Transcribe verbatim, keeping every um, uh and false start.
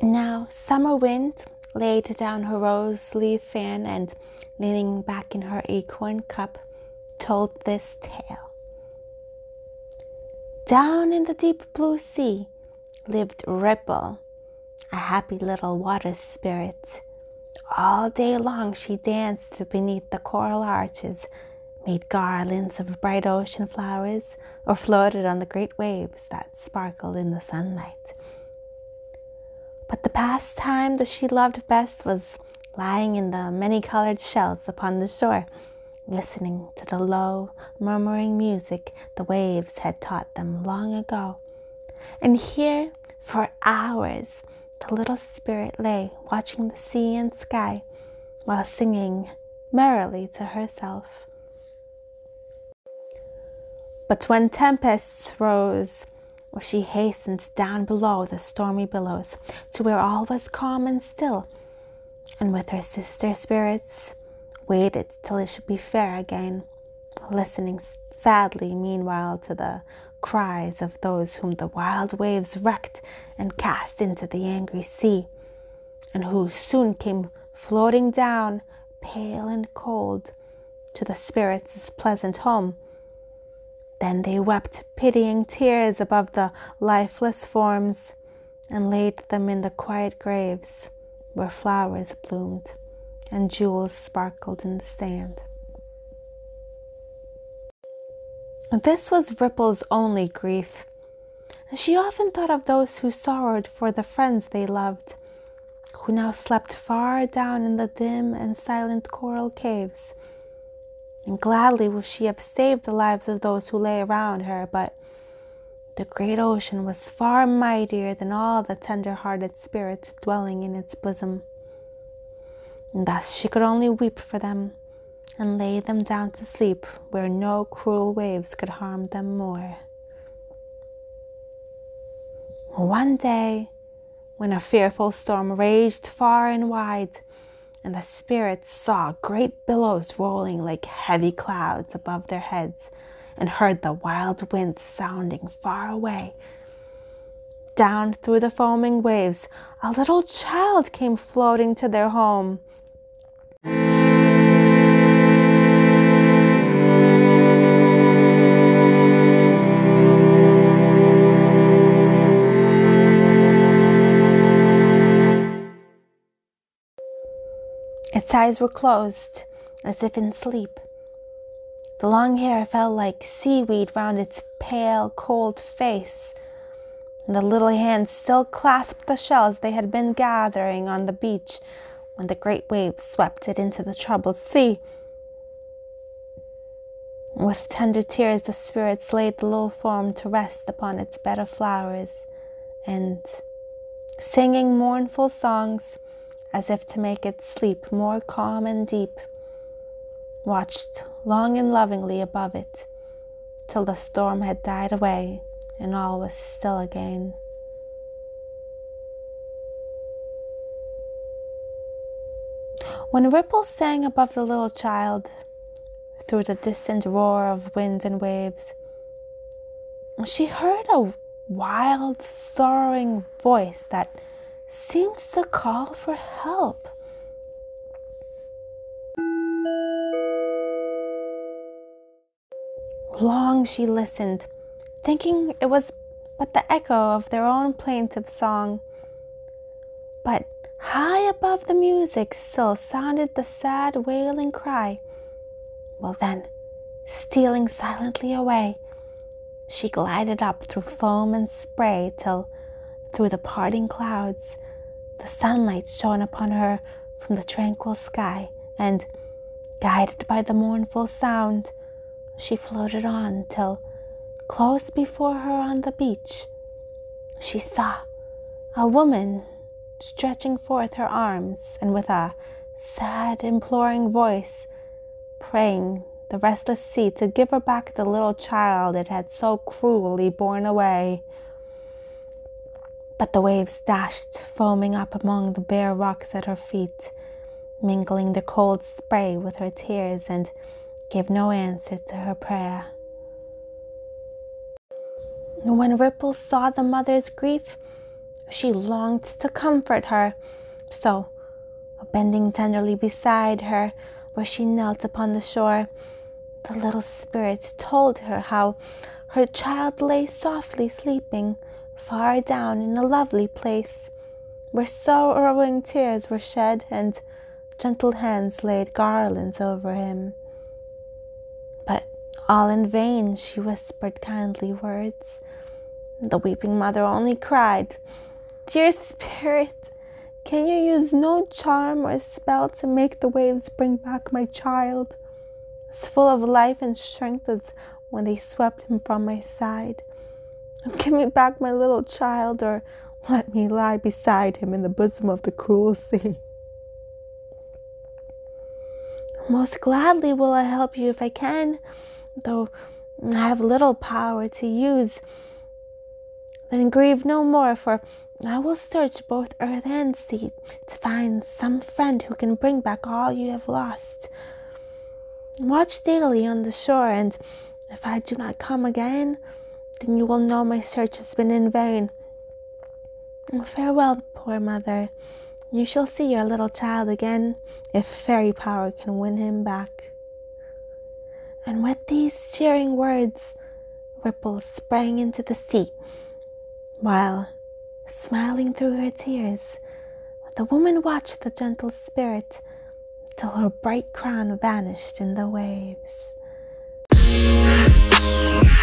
Now Summer Wind laid down her rose-leaf fan and, leaning back in her acorn cup, told this tale. Down in the deep blue sea lived Ripple, a happy little water spirit. All day long she danced beneath the coral arches, made garlands of bright ocean flowers, or floated on the great waves that sparkled in the sunlight. But the pastime that she loved best was lying in the many-colored shells upon the shore, listening to the low, murmuring music the waves had taught them long ago. And here, for hours, the little spirit lay watching the sea and sky while singing merrily to herself. But when tempests rose, she hastened down below the stormy billows to where all was calm and still, and with her sister spirits waited till it should be fair again, listening sadly meanwhile to the cries of those whom the wild waves wrecked and cast into the angry sea, and who soon came floating down, pale and cold, to the spirits' pleasant home. Then they wept pitying tears above the lifeless forms, and laid them in the quiet graves where flowers bloomed and jewels sparkled in the sand. This was Ripple's only grief. She often thought of those who sorrowed for the friends they loved, who now slept far down in the dim and silent coral caves. And gladly would she have saved the lives of those who lay around her, but the great ocean was far mightier than all the tender-hearted spirits dwelling in its bosom. And thus she could only weep for them, and lay them down to sleep where no cruel waves could harm them more. One day, when a fearful storm raged far and wide, and the spirits saw great billows rolling like heavy clouds above their heads, and heard the wild winds sounding far away, down through the foaming waves a little child came floating to their home. Its eyes were closed, as if in sleep. The long hair fell like seaweed round its pale, cold face, and the little hands still clasped the shells they had been gathering on the beach when the great waves swept it into the troubled sea. With tender tears the spirits laid the little form to rest upon its bed of flowers, and, singing mournful songs, as if to make its sleep more calm and deep, watched long and lovingly above it, till the storm had died away and all was still again. When Ripple sang above the little child, through the distant roar of wind and waves, she heard a wild, sorrowing voice that seemed to call for help. Long she listened, thinking it was but the echo of their own plaintive song. But high above the music still sounded the sad wailing cry. Well then, stealing silently away, she glided up through foam and spray till, through the parting clouds, the sunlight shone upon her from the tranquil sky, and, guided by the mournful sound, she floated on till, close before her on the beach, she saw a woman stretching forth her arms and with a sad, imploring voice praying the restless sea to give her back the little child it had so cruelly borne away. But the waves dashed foaming up among the bare rocks at her feet, mingling the cold spray with her tears, and gave no answer to her prayer. When Ripple saw the mother's grief, She longed to comfort her, so, bending tenderly beside her, where she knelt upon the shore, the little spirit told her how her child lay softly sleeping far down in a lovely place, where sorrowing tears were shed and gentle hands laid garlands over him. But all in vain she whispered kindly words. The weeping mother only cried, "Dear spirit, can you use no charm or spell to make the waves bring back my child, as full of life and strength as when they swept him from my side? Give me back my little child, or let me lie beside him in the bosom of the cruel sea. Most gladly will I help you if I can, though I have little power to use. Then grieve no more, for I will search both earth and sea to find some friend who can bring back all you have lost. Watch daily on the shore, and if I do not come again, then you will know my search has been in vain. Farewell, poor mother. You shall see your little child again, if fairy power can win him back." And with these cheering words, Ripple sprang into the sea, while, smiling through her tears, the woman watched the gentle spirit till her bright crown vanished in the waves.